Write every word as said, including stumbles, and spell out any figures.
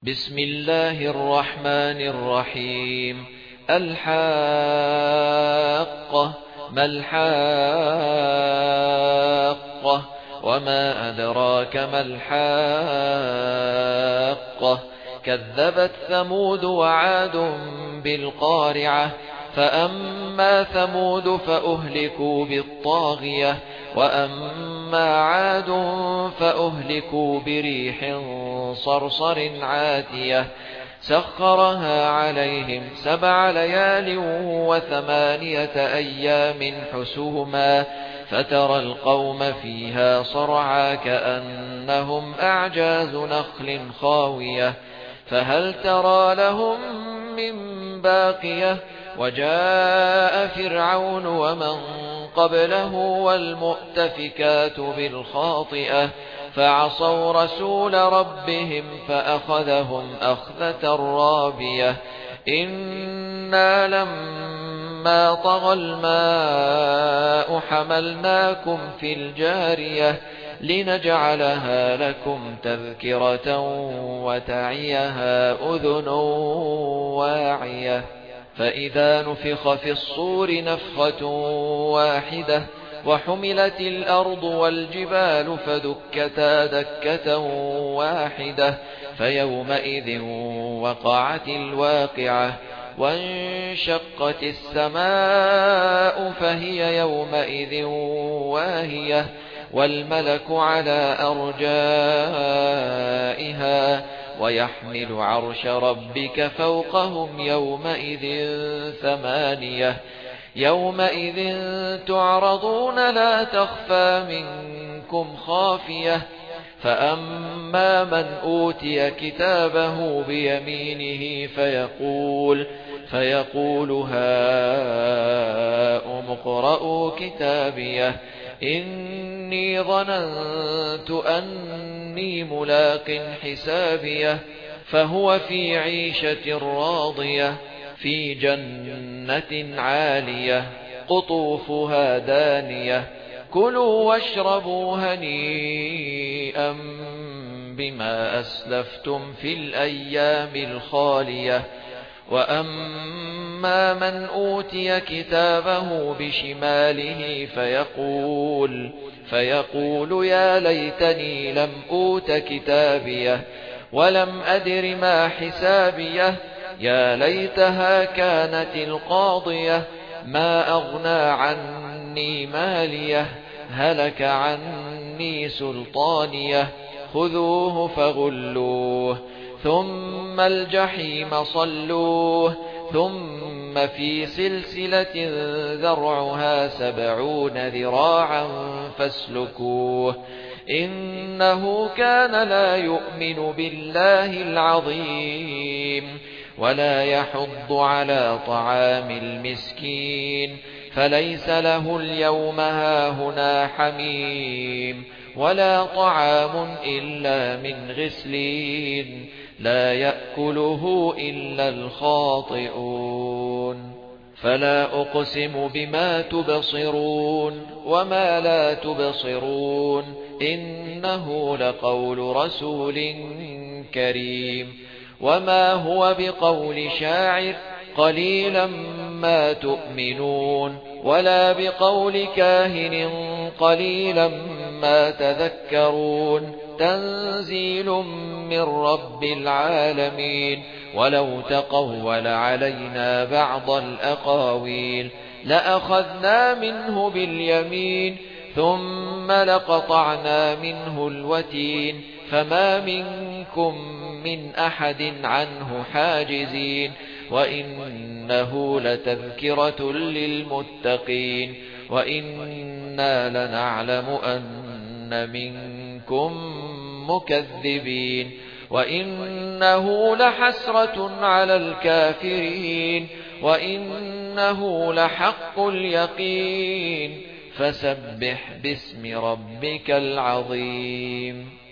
بسم الله الرحمن الرحيم. الحاقة. ما الحاقة؟ وما أدراك ما الحاقة؟ كذبت ثمود وعاد بالقارعة. فأما ثمود فأهلكوا بالطاغية، وأما عاد فأهلكوا بريح صرصر عاتية سخرها عليهم سبع ليال وثمانية أيام حسوما، فترى القوم فيها صرعى كأنهم أعجاز نخل خاوية، فهل ترى لهم من باقية؟ وجاء فرعون ومن قبله والمؤتفكات بالخاطئة، فعصوا رسول ربهم فأخذهم أخذة رابية. إنا لما طغى الماء حملناكم في الجارية لنجعلها لكم تذكرة وتعيها أذن واعية. فإذا نفخ في الصور نفخة واحدة وحملت الأرض والجبال فدكتا دكة واحدة، فيومئذ وقعت الواقعة، وانشقت السماء فهي يومئذ واهية، والملك على أرجائها، ويحمل عرش ربك فوقهم يومئذ ثمانية. يومئذ تعرضون لا تخفى منكم خافية. فأما من أوتي كتابه بيمينه فيقول فيقول هاؤم اقرءوا كتابيه إني ظننت أني ملاق حسابيه، فهو في عيشة راضية في جنة عالية قطوفها دانية. كلوا واشربوا هنيئا بما أسلفتم في الأيام الخالية. وأما من أوتي كتابه بشماله فيقول فيقول يا ليتني لم أوت كتابيه ولم أدر ما حسابيه، يا ليتها كانت القاضية ما أغنى عني ماليه هلك عني سلطانيه. خذوه فغلوه ثم الجحيم صلوه ثم في سلسلة ذرعها سبعون ذراعا فاسلكوه إنه كان لا يؤمن بالله العظيم ولا يحض على طعام المسكين، فليس له اليوم هاهنا حميم ولا طعام إلا من غسلين لا يأكله إلا الخاطئون. فلا أقسم بما تبصرون وما لا تبصرون إنه لقول رسول كريم، وما هو بقول شاعر قليلا ما تؤمنون، ولا بقول كاهن قليلا ما تذكرون. تنزيل من رب العالمين. ولو تقول علينا بعض الأقاويل لأخذنا منه باليمين ثم لقطعنا منه الوتين، فما منكم من أحد عنه حاجزين. وإنه لتذكرة للمتقين، وإنا لنعلم أن منكم مكذبين، وإنه لحسرة على الكافرين، وإنه لحق اليقين. فسبح باسم ربك العظيم.